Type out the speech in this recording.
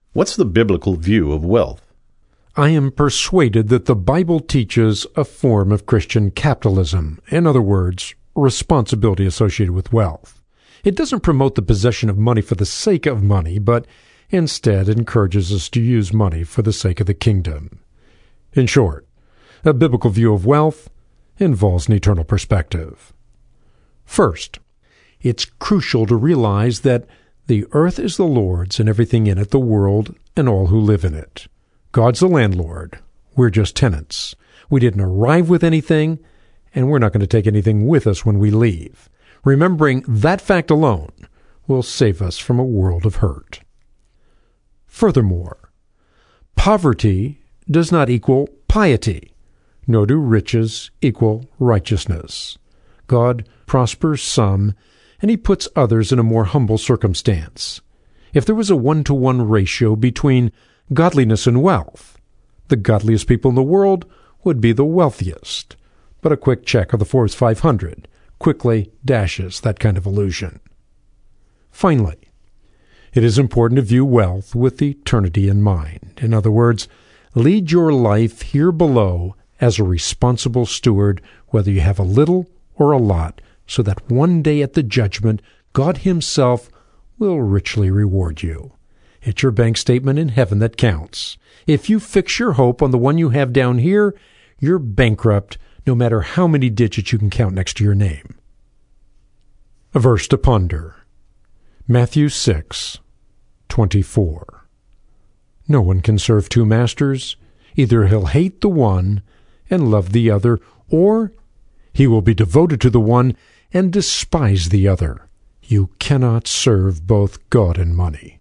What's the biblical view of wealth? I am persuaded that the Bible teaches a form of Christian capitalism. In other words, responsibility associated with wealth. It doesn't promote the possession of money for the sake of money, but instead encourages us to use money for the sake of the kingdom. In short, a biblical view of wealth involves an eternal perspective. First, it's crucial to realize that the earth is the Lord's and everything in it, the world and all who live in it. God's the landlord. We're just tenants. We didn't arrive with anything, and we're not going to take anything with us when we leave. Remembering that fact alone will save us from a world of hurt. Furthermore, poverty does not equal piety, nor do riches equal righteousness. God prospers some, and he puts others in a more humble circumstance. If there was a 1-to-1 ratio between godliness and wealth, the godliest people in the world would be the wealthiest. But a quick check of the Forbes 500 quickly dashes that kind of illusion. Finally, it is important to view wealth with eternity in mind. In other words, lead your life here below as a responsible steward, whether you have a little or a lot, so that one day at the judgment, God himself will richly reward you. It's your bank statement in heaven that counts. If you fix your hope on the one you have down here, you're bankrupt, no matter how many digits you can count next to your name. A verse to ponder. Matthew 6:24. No one can serve two masters. Either he'll hate the one and love the other, or he will be devoted to the one and despise the other. You cannot serve both God and money.